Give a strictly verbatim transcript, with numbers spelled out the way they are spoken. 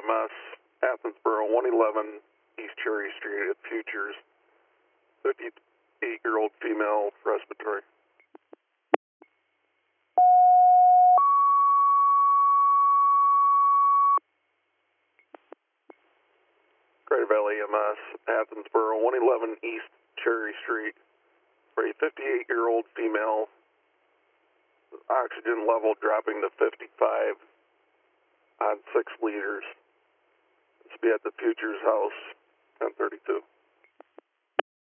S, Athensboro, one eleven East Cherry Street at Futures, fifty-eight-year-old female, respiratory. Greater Valley E M S, Athensboro, one eleven East Cherry Street, for a fifty-eight-year-old female, oxygen level dropping to fifty-five on six liters. This will be at the Futures House, ten thirty-two.